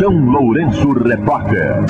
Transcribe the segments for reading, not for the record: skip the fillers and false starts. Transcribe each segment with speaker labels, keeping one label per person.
Speaker 1: São Lourenço Repórter.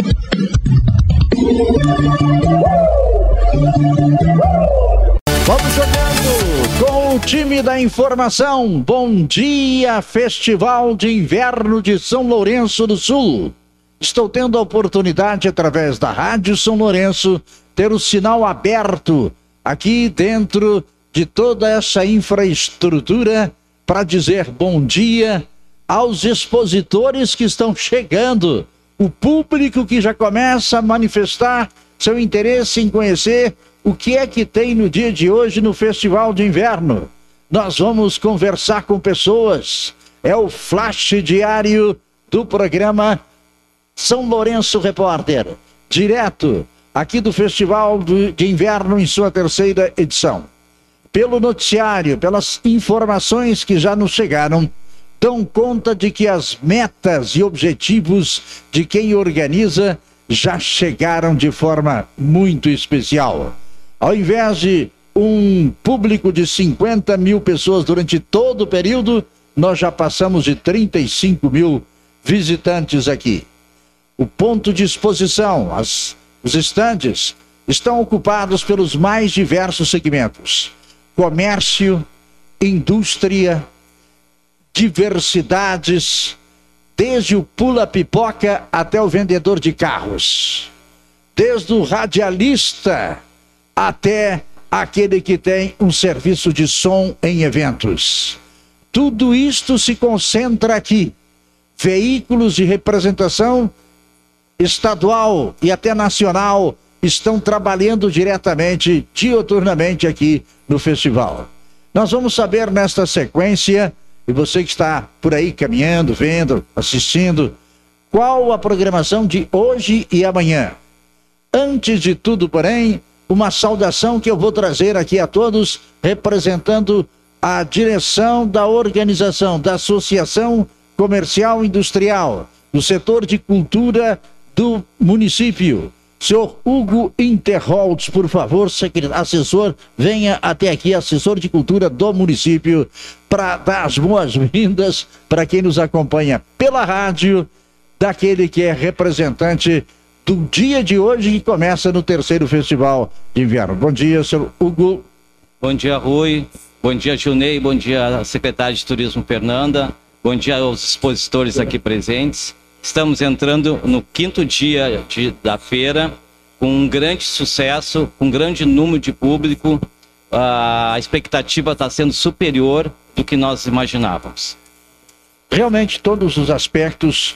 Speaker 2: Vamos jogando com o time da informação. Bom dia, Festival de Inverno de São Lourenço do Sul. Estou tendo a oportunidade, através da Rádio São Lourenço, ter o sinal aberto aqui dentro de toda essa infraestrutura para dizer bom dia aos expositores que estão chegando, o público que já começa a manifestar seu interesse em conhecer o que é que tem no dia de hoje no Festival de Inverno. Nós vamos conversar com pessoas. É o flash diário do programa São Lourenço Repórter, direto aqui do Festival de Inverno em sua terceira edição. Pelo noticiário, pelas informações que já nos chegaram, dão conta de que as metas e objetivos de quem organiza já chegaram de forma muito especial. Ao invés de um público de 50 mil pessoas durante todo o período, nós já passamos de 35 mil visitantes aqui. O ponto de exposição, os estandes, estão ocupados pelos mais diversos segmentos: comércio, indústria, diversidades, desde o pula-pipoca até o vendedor de carros, desde o radialista até aquele que tem um serviço de som em eventos. Tudo isto se concentra aqui. Veículos de representação estadual e até nacional estão trabalhando diretamente, diuturnamente aqui no festival. Nós vamos saber nesta sequência, e você que está por aí caminhando, vendo, assistindo, qual a programação de hoje e amanhã. Antes de tudo, porém, uma saudação que eu vou trazer aqui a todos, representando a direção da organização, da Associação Comercial Industrial, do setor de cultura do município. Senhor Hugo Interholtz, por favor, assessor, venha até aqui, assessor de cultura do município, para dar as boas-vindas para quem nos acompanha pela rádio, daquele que é representante do dia de hoje, que começa no terceiro Festival de Inverno. Bom dia, senhor Hugo.
Speaker 3: Bom dia, Rui. Bom dia, Gilney. Bom dia, secretária de Turismo, Fernanda. Bom dia aos expositores aqui presentes. Estamos entrando no quinto dia da feira, com um grande sucesso, com um grande número de público. A expectativa está sendo superior do que nós imaginávamos.
Speaker 2: Realmente, todos os aspectos.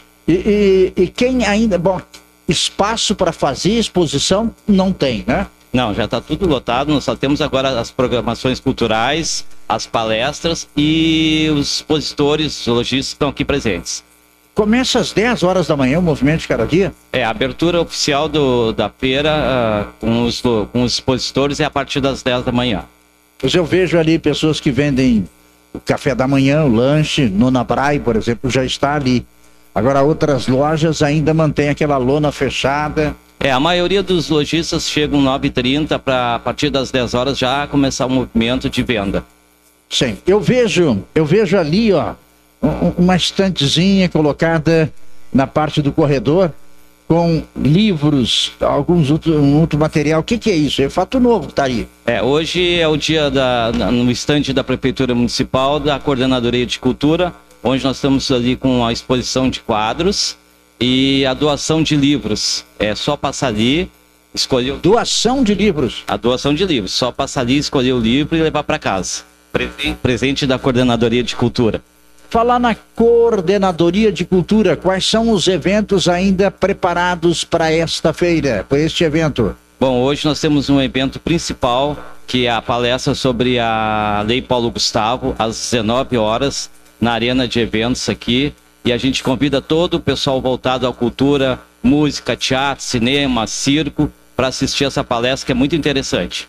Speaker 2: E quem ainda... Bom, espaço para fazer exposição não tem, né?
Speaker 3: Não, já está tudo lotado. Nós só temos agora as programações culturais, as palestras e os expositores, os lojistas estão aqui presentes.
Speaker 2: Começa às 10 horas da manhã o movimento de cada dia?
Speaker 3: É, a abertura oficial da feira com os expositores é a partir das 10 da manhã.
Speaker 2: Pois eu vejo ali pessoas que vendem o café da manhã, o lanche, Nona Brai, por exemplo, já está ali. Agora outras lojas ainda mantêm aquela lona fechada.
Speaker 3: É, a maioria dos lojistas chegam 9h30 para a partir das 10 horas já começar o movimento de venda.
Speaker 2: Sim, eu vejo ali, ó, uma estantezinha colocada na parte do corredor com livros, um outro material. O que é isso? É fato novo que está aí.
Speaker 3: É, hoje é o dia no estande da Prefeitura Municipal, da Coordenadoria de Cultura, onde nós estamos ali com a exposição de quadros e a doação de livros. É só passar ali, escolher...
Speaker 2: Doação de livros?
Speaker 3: A doação de livros. Só passar ali, escolher o livro e levar para casa. Presente da Coordenadoria de Cultura.
Speaker 2: Falar na Coordenadoria de Cultura, quais são os eventos ainda preparados para esta feira, para este evento?
Speaker 3: Bom, hoje nós temos um evento principal, que é a palestra sobre a Lei Paulo Gustavo, às 19 horas, na Arena de Eventos aqui. E a gente convida todo o pessoal voltado à cultura, música, teatro, cinema, circo, para assistir essa palestra, que é muito interessante.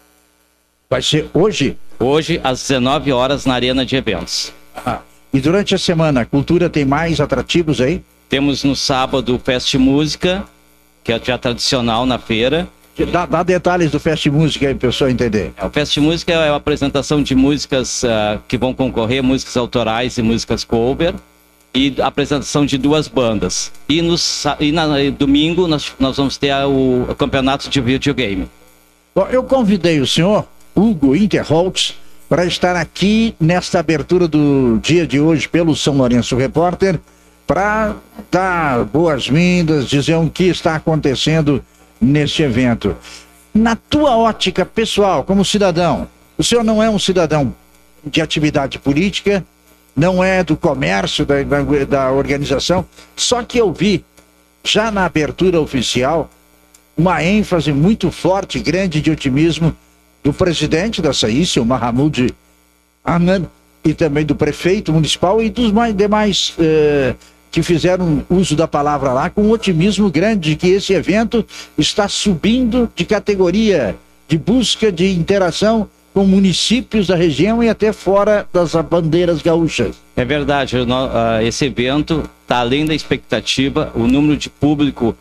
Speaker 2: Vai ser hoje?
Speaker 3: Hoje, às 19 horas, na Arena de Eventos.
Speaker 2: E durante a semana, a cultura tem mais atrativos aí?
Speaker 3: Temos no sábado o Fest Música, que é já tradicional na feira.
Speaker 2: Dá detalhes do Fest Música aí, para o pessoal entender.
Speaker 3: O Fest Música é a apresentação de músicas que vão concorrer, músicas autorais e músicas cover. e a apresentação de 2 bandas. E domingo nós vamos ter o campeonato de videogame.
Speaker 2: Bom, eu convidei o senhor Hugo Interholtz para estar aqui nesta abertura do dia de hoje pelo São Lourenço Repórter, para dar boas-vindas, dizer o que está acontecendo neste evento. Na tua ótica pessoal, como cidadão, o senhor não é um cidadão de atividade política, não é do comércio, da organização, só que eu vi, já na abertura oficial, uma ênfase muito forte, grande de otimismo do presidente da SAICE, o Mahmoud Ahmed, e também do prefeito municipal e dos demais que fizeram uso da palavra lá, com um otimismo grande de que esse evento está subindo de categoria, de busca de interação com municípios da região e até fora das bandeiras gaúchas.
Speaker 3: É verdade, esse evento está além da expectativa, o número de público,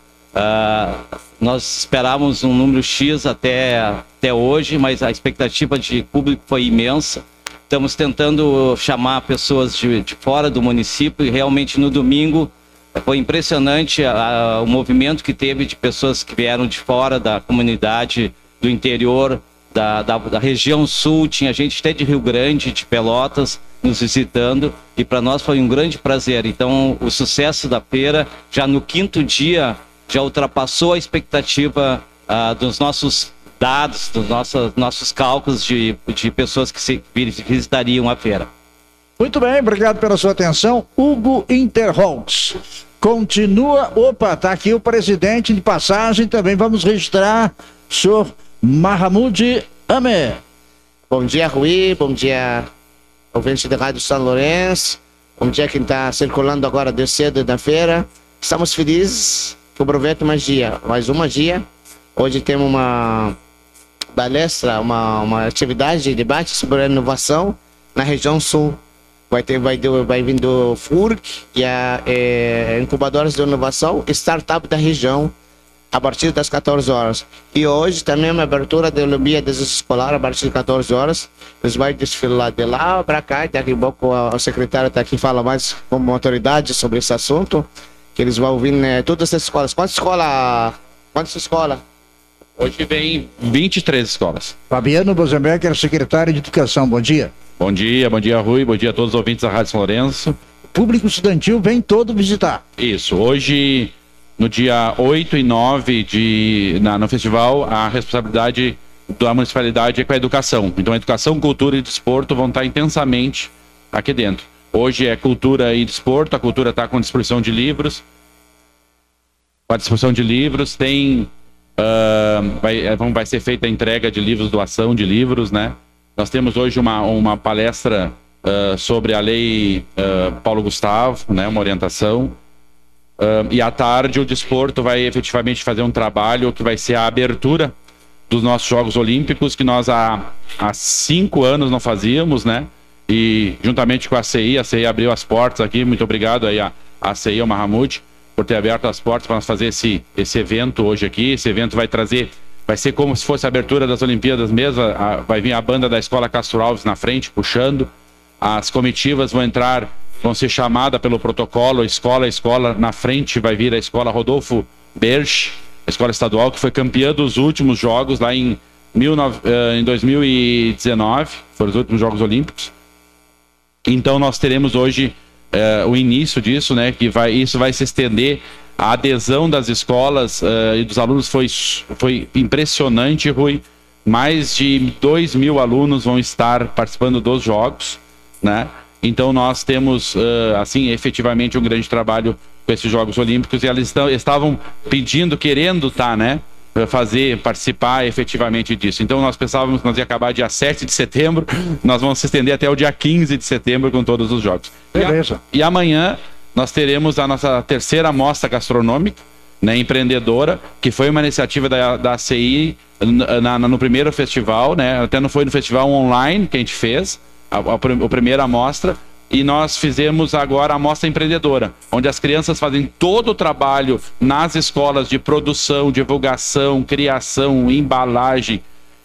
Speaker 3: nós esperávamos um número X até hoje, mas a expectativa de público foi imensa. Estamos tentando chamar pessoas de fora do município e realmente no domingo foi impressionante o movimento que teve de pessoas que vieram de fora da comunidade, do interior, da região sul. Tinha gente até de Rio Grande, de Pelotas, nos visitando, e para nós foi um grande prazer. Então o sucesso da feira, já no 5º dia, já ultrapassou a expectativa dos nossos dados, dos nossos cálculos de pessoas que visitariam a feira.
Speaker 2: Muito bem, obrigado pela sua atenção. Hugo Interholtz. Continua, está aqui o presidente de passagem, também vamos registrar o senhor Mahmoud Ahmed.
Speaker 4: Bom dia, Rui, bom dia, ouvinte da Rádio São Lourenço, bom dia quem está circulando agora de cedo da feira. Estamos felizes que aproveita mais um dia. Hoje temos uma palestra, uma atividade de debate sobre a inovação na região sul. Vai vir do FURC, que é incubadoras de inovação, startup da região, a partir das 14 horas. E hoje também uma abertura da Olimpíadas Escolar a partir das 14 horas. Eles vão desfilar de lá para cá, daqui a pouco o secretário está aqui e fala mais como autoridade sobre esse assunto, que eles vão vir todas as escolas. Quantas escolas?
Speaker 5: Hoje vem 23 escolas.
Speaker 2: Fabiano Bozenbecker, secretário de Educação, bom dia.
Speaker 5: Bom dia, Rui, bom dia a todos os ouvintes da Rádio São Lourenço.
Speaker 2: O público estudantil vem todo visitar.
Speaker 5: Isso, hoje, no dia 8 e 9 no festival, a responsabilidade da municipalidade é com a educação. Então, a educação, cultura e desporto vão estar intensamente aqui dentro. Hoje é cultura e desporto, a cultura está com distribuição de livros. Com a distribuição de livros, vai ser feita a entrega de livros, doação de livros, né? Nós temos hoje uma palestra sobre a lei Paulo Gustavo, né? Uma orientação. E à tarde o desporto vai efetivamente fazer um trabalho que vai ser a abertura dos nossos Jogos Olímpicos, que nós há 5 anos não fazíamos, né? E juntamente com a CI abriu as portas aqui. Muito obrigado aí a CI, ao Mahmoud, por ter aberto as portas para nós fazer esse evento hoje aqui. Esse evento vai ser como se fosse a abertura das Olimpíadas mesmo. Vai vir a banda da Escola Castro Alves na frente, puxando. As comitivas vão ser chamadas pelo protocolo, escola. Na frente vai vir a Escola Rodolfo Berch, a escola estadual, que foi campeã dos últimos Jogos lá em 2019. Foram os últimos Jogos Olímpicos. Então nós teremos hoje o início disso, né? Isso vai se estender. A adesão das escolas e dos alunos foi impressionante, Rui. Mais de 2.000 alunos vão estar participando dos Jogos, né? Então nós temos, efetivamente um grande trabalho com esses Jogos Olímpicos, e eles estavam querendo estar, né? Participar efetivamente disso. Então nós pensávamos que nós ia acabar dia 7 de setembro, nós vamos se estender até o dia 15 de setembro com todos os Jogos.
Speaker 2: Beleza.
Speaker 5: E amanhã nós teremos a nossa terceira mostra gastronômica, né, empreendedora, que foi uma iniciativa da ACI no primeiro festival, né? Até não foi no festival online que a gente fez, a primeira amostra, e nós fizemos agora a mostra empreendedora, onde as crianças fazem todo o trabalho nas escolas de produção, divulgação, criação, embalagem,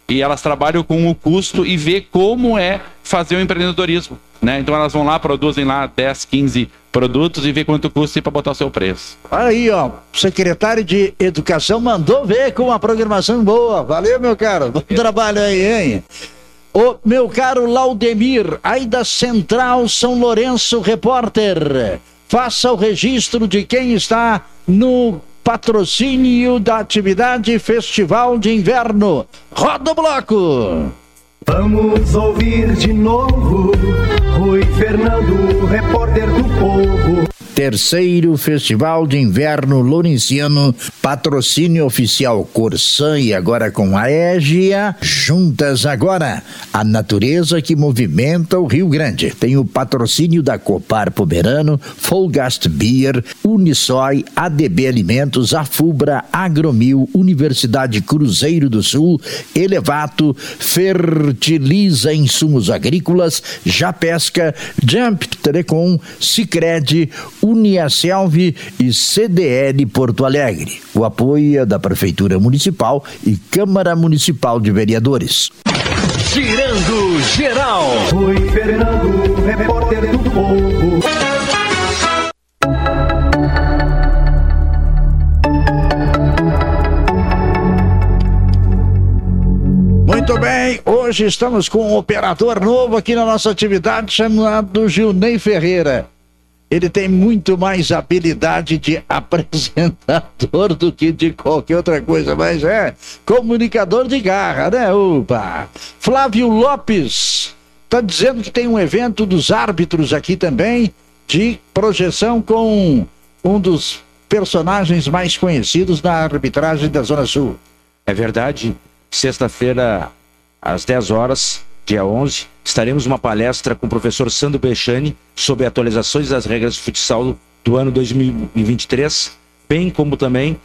Speaker 5: e elas trabalham com o custo e vê como é fazer o empreendedorismo, né? Então elas vão lá, produzem lá 10, 15 produtos e vê quanto custa para botar o seu preço.
Speaker 2: Olha aí, ó, o secretário de Educação mandou ver com uma programação boa. Valeu, meu caro, bom trabalho aí, hein? Ô, meu caro Laudemir, aí da Central São Lourenço, repórter, faça o registro de quem está no patrocínio da atividade Festival de Inverno. Roda o bloco!
Speaker 6: Vamos ouvir de novo Rui Fernando, repórter do povo.
Speaker 2: Terceiro Festival de Inverno Lourenciano, patrocínio oficial Corsã e agora com a Égia, juntas agora, a natureza que movimenta o Rio Grande. Tem o patrocínio da Copar Pomerano, Folgast Beer, Unisoi, ADB Alimentos, Afubra, Agromil, Universidade Cruzeiro do Sul, Elevato, Fertiliza Insumos Agrícolas, Japesca, Jump Telecom, Sicredi, Uniaselv e CDL Porto Alegre. O apoio é da Prefeitura Municipal e Câmara Municipal de Vereadores.
Speaker 1: Girando Geral.
Speaker 6: Rui Fernando, repórter do povo.
Speaker 2: Muito bem, hoje estamos com um operador novo aqui na nossa atividade chamado Gilney Ferreira. Ele tem muito mais habilidade de apresentador do que de qualquer outra coisa, mas é comunicador de garra, né? Opa! Flávio Lopes está dizendo que tem um evento dos árbitros aqui também, de projeção com um dos personagens mais conhecidos da arbitragem da Zona Sul.
Speaker 7: É verdade. Sexta-feira, às 10 horas, dia 11, estaremos numa palestra com o professor Sandro Bechani sobre atualizações das regras de futsal do ano 2023, bem como também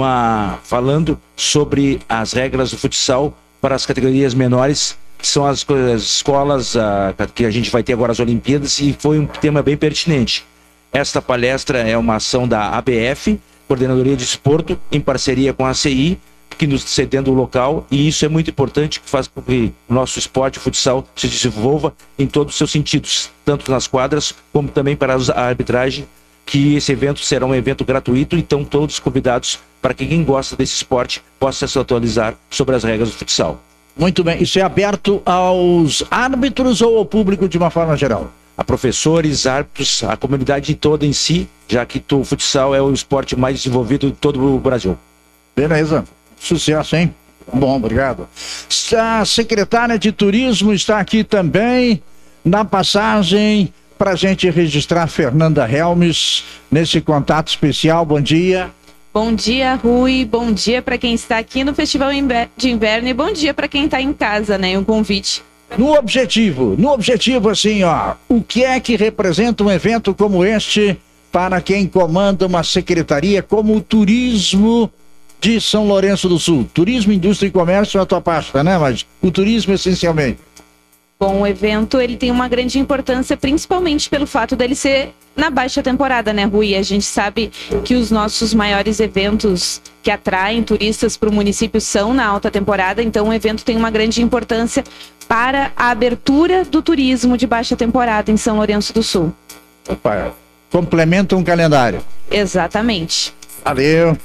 Speaker 7: falando sobre as regras do futsal para as categorias menores, que são as escolas que a gente vai ter agora as Olimpíadas, e foi um tema bem pertinente. Esta palestra é uma ação da ABF, Coordenadoria de Esporto, em parceria com a ACI, que nos cedendo o local, e isso é muito importante, que faz com que o nosso esporte, o futsal, se desenvolva em todos os seus sentidos, tanto nas quadras, como também para a arbitragem, que esse evento será um evento gratuito, então todos convidados para que quem gosta desse esporte possa se atualizar sobre as regras do futsal.
Speaker 2: Muito bem, isso é aberto aos árbitros ou ao público de uma forma geral?
Speaker 7: A professores, árbitros, a comunidade toda em si, já que o futsal é o esporte mais desenvolvido de todo o Brasil.
Speaker 2: Beleza. Sucesso, hein? Bom, obrigado. A secretária de Turismo está aqui também, na passagem, para a gente registrar Fernanda Helmes, nesse contato especial. Bom dia.
Speaker 8: Bom dia, Rui. Bom dia para quem está aqui no Festival de Inverno e bom dia para quem está em casa, né? Um convite.
Speaker 2: No objetivo assim, ó, o que é que representa um evento como este para quem comanda uma secretaria como o turismo de São Lourenço do Sul? Turismo, indústria e comércio é a tua pasta, né? Mas o turismo essencialmente.
Speaker 8: Bom, o evento ele tem uma grande importância, principalmente pelo fato dele ser na baixa temporada, né, Rui? A gente sabe que os nossos maiores eventos que atraem turistas para o município são na alta temporada, então o evento tem uma grande importância para a abertura do turismo de baixa temporada em São Lourenço do Sul.
Speaker 2: Opa, complementa um calendário.
Speaker 8: Exatamente.
Speaker 2: Valeu.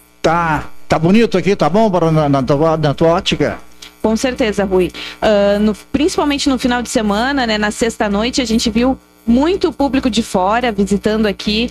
Speaker 2: Tá bonito aqui, tá bom na tua ótica?
Speaker 8: Com certeza, Rui. Principalmente no final de semana, né, na sexta-noite, a gente viu muito público de fora visitando aqui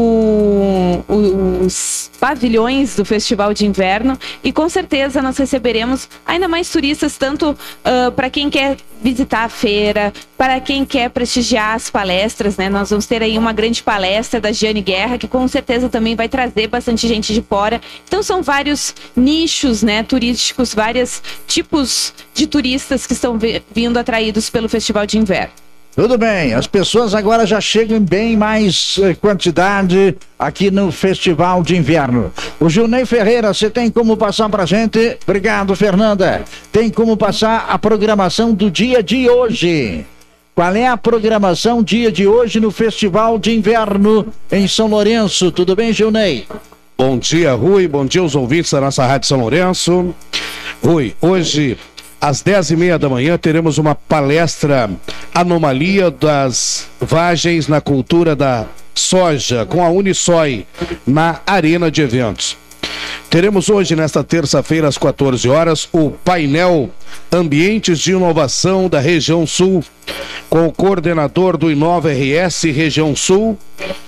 Speaker 8: os pavilhões do Festival de Inverno, e com certeza nós receberemos ainda mais turistas, tanto para quem quer visitar a feira, para quem quer prestigiar as palestras, né? Nós vamos ter aí uma grande palestra da Giane Guerra, que com certeza também vai trazer bastante gente de fora. Então são vários nichos, né, turísticos, vários tipos de turistas que estão vindo atraídos pelo Festival de Inverno.
Speaker 2: Tudo bem, as pessoas agora já chegam em bem mais quantidade aqui no Festival de Inverno. O Gilney Ferreira, você tem como passar pra gente? Obrigado, Fernanda. Tem como passar a programação do dia de hoje? Qual é a programação dia de hoje no Festival de Inverno em São Lourenço? Tudo bem, Gilney?
Speaker 9: Bom dia, Rui. Bom dia aos ouvintes da nossa Rádio São Lourenço. Rui, hoje às 10h30 da manhã, teremos uma palestra Anomalia das Vagens na Cultura da Soja, com a Unisoi, na Arena de Eventos. Teremos hoje, nesta terça-feira, às 14 horas, o painel Ambientes de Inovação da Região Sul, com o coordenador do Inova RS Região Sul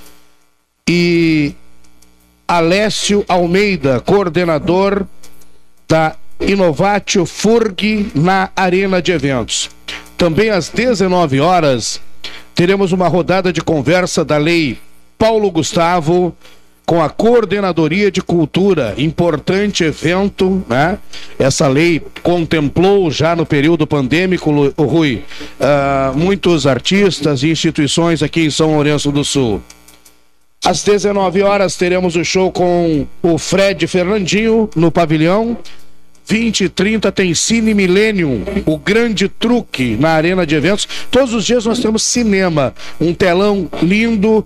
Speaker 9: e Alessio Almeida, coordenador da Inovatio FURG na Arena de Eventos. Também às 19 horas, teremos uma rodada de conversa da Lei Paulo Gustavo com a Coordenadoria de Cultura, importante evento, né? Essa lei contemplou já no período pandêmico, Rui, muitos artistas e instituições aqui em São Lourenço do Sul. Às 19 horas teremos o show com o Fred Fernandinho no pavilhão. 20h30 tem Cine Millennium, o grande truque na Arena de Eventos. Todos os dias nós temos cinema, um telão lindo,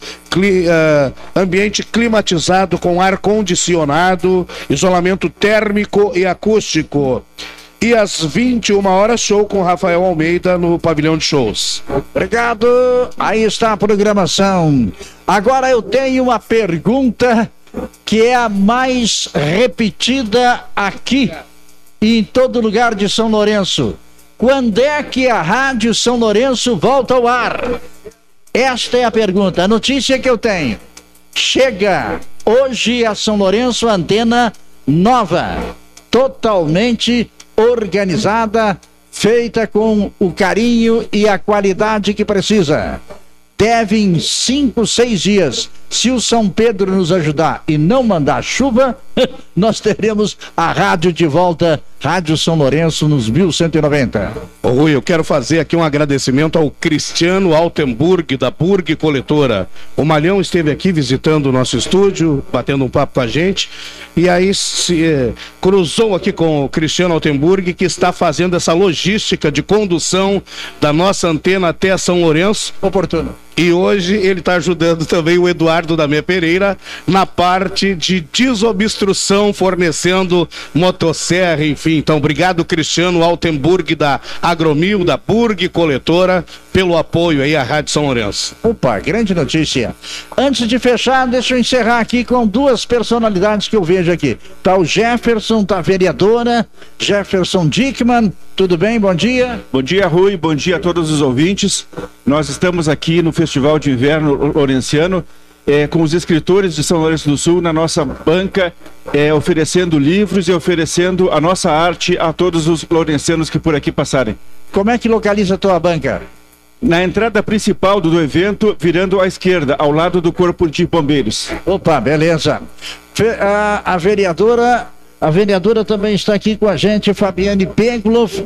Speaker 9: ambiente climatizado com ar-condicionado, isolamento térmico e acústico. E às 21 horas, show com Rafael Almeida no pavilhão de shows.
Speaker 2: Obrigado. Aí está a programação. Agora eu tenho uma pergunta que é a mais repetida aqui e em todo lugar de São Lourenço. Quando é que a Rádio São Lourenço volta ao ar? Esta é a pergunta. A notícia que eu tenho. Chega hoje a São Lourenço antena nova, totalmente organizada, feita com o carinho e a qualidade que precisa. Deve em 5, 6 dias, se o São Pedro nos ajudar e não mandar chuva, nós teremos a rádio de volta, Rádio São Lourenço nos 1190.
Speaker 9: Ô Rui, eu quero fazer aqui um agradecimento ao Cristiano Altenburg, da Burg Coletora. O Malhão esteve aqui visitando o nosso estúdio, batendo um papo com a gente, e aí se cruzou aqui com o Cristiano Altenburg, que está fazendo essa logística de condução da nossa antena até São Lourenço.
Speaker 2: Oportuno.
Speaker 9: E hoje ele está ajudando também o Eduardo da Meia Pereira na parte de desobstrução, fornecendo motosserra, enfim. Então, obrigado, Cristiano Altenburg, da Agromil, da Burg Coletora, pelo apoio aí à Rádio São Lourenço.
Speaker 2: Opa, grande notícia. Antes de fechar, deixa eu encerrar aqui com duas personalidades que eu vejo aqui. Tá o Jefferson, tá a vereadora, Jefferson Dickman. Tudo bem? Bom dia.
Speaker 10: Bom dia, Rui. Bom dia a todos os ouvintes. Nós estamos aqui no Festival de Inverno Lourenciano, com os escritores de São Lourenço do Sul na nossa banca, oferecendo livros e oferecendo a nossa arte a todos os lourencianos que por aqui passarem.
Speaker 2: Como é que localiza a tua banca?
Speaker 10: Na entrada principal do evento, virando à esquerda, ao lado do Corpo de Bombeiros.
Speaker 2: Opa, beleza. A vereadora também está aqui com a gente, Fabiane Pegloff,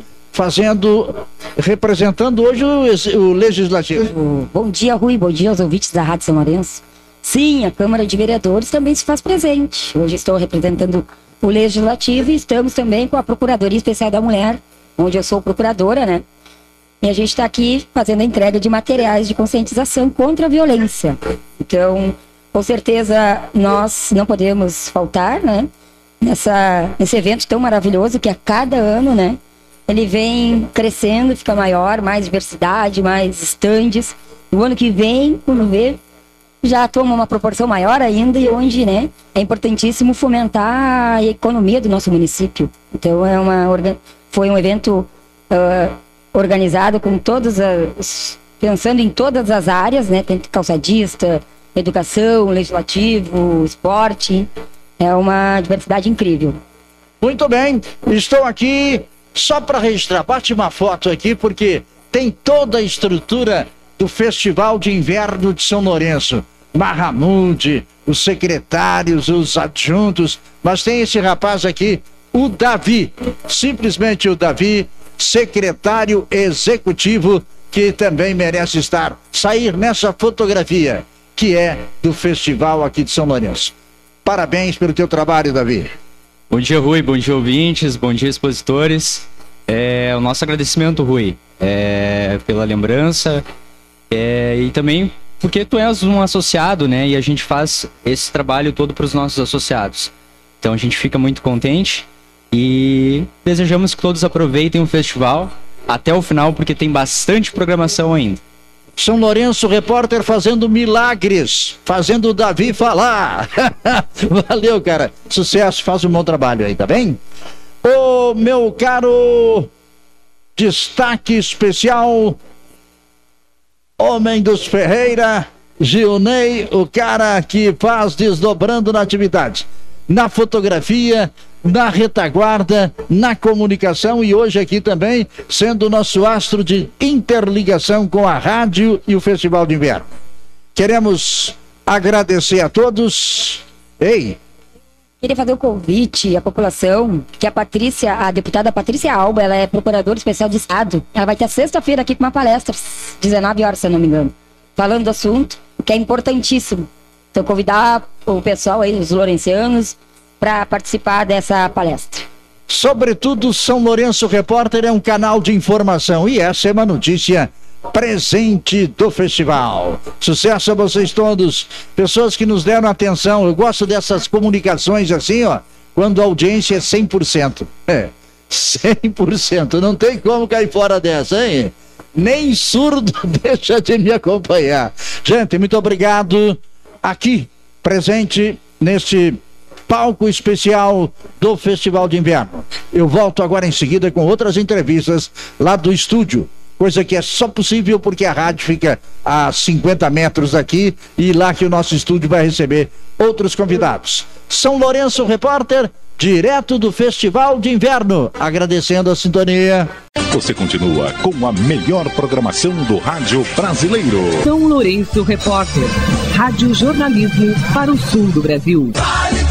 Speaker 2: representando hoje o Legislativo.
Speaker 11: Bom dia, Rui, bom dia aos ouvintes da Rádio São Lourenço. Sim, a Câmara de Vereadores também se faz presente. Hoje estou representando o Legislativo e estamos também com a Procuradoria Especial da Mulher, onde eu sou procuradora, né? E a gente está aqui fazendo a entrega de materiais de conscientização contra a violência. Então, com certeza, nós não podemos faltar, né? Nesse evento tão maravilhoso que a cada ano, né? Ele vem crescendo, fica maior, mais diversidade, mais estandes. No ano que vem, quando vê, já toma uma proporção maior ainda e onde, né? É importantíssimo fomentar a economia do nosso município. Então, foi um evento organizado com pensando em todas as áreas, né? Tem calçadista, educação, legislativo, esporte. É uma diversidade incrível.
Speaker 2: Muito bem, estou aqui só para registrar. Bate uma foto aqui porque tem toda a estrutura do Festival de Inverno de São Lourenço. Mahamude, os secretários, os adjuntos, mas tem esse rapaz aqui, o Davi, simplesmente o Davi, secretário executivo, que também merece sair nessa fotografia, que é do festival aqui de São Lourenço. Parabéns pelo teu trabalho, Davi.
Speaker 12: Bom dia, Rui. Bom dia, ouvintes. Bom dia, expositores. O nosso agradecimento, Rui, pela lembrança e também porque tu és um associado, né? E a gente faz esse trabalho todo para os nossos associados. Então a gente fica muito contente E desejamos que todos aproveitem o festival até o final, porque tem bastante programação ainda.
Speaker 2: São Lourenço, repórter fazendo milagres, fazendo o Davi falar. Valeu, cara. Sucesso, faz um bom trabalho aí, tá bem? Ô, meu caro, destaque especial, homem dos Ferreira, Gilney, o cara que faz desdobrando na atividade, na fotografia, na retaguarda, na comunicação e hoje aqui também sendo o nosso astro de interligação com a rádio e o Festival de Inverno. Queremos agradecer a todos. Ei!
Speaker 11: Queria fazer um convite à população, que a deputada Patrícia Alba, ela é procuradora especial de Estado. Ela vai ter sexta-feira aqui com uma palestra, 19 horas, se eu não me engano, falando do assunto, que é importantíssimo. Então, convidar o pessoal aí, os lourencianos, para participar dessa palestra.
Speaker 2: Sobretudo, São Lourenço Repórter é um canal de informação e essa é uma notícia presente do festival. Sucesso a vocês todos, pessoas que nos deram atenção. Eu gosto dessas comunicações assim, ó, quando a audiência é 100%. 100%, não tem como cair fora dessa, hein? Nem surdo deixa de me acompanhar. Gente, muito obrigado. Aqui, presente neste palco especial do Festival de Inverno. Eu volto agora em seguida com outras entrevistas lá do estúdio, coisa que é só possível porque a rádio fica a 50 metros daqui e lá que o nosso estúdio vai receber outros convidados. São Lourenço Repórter, direto do Festival de Inverno, agradecendo a sintonia.
Speaker 1: Você continua com a melhor programação do rádio brasileiro.
Speaker 13: São Lourenço Repórter, rádio jornalismo para o sul do Brasil.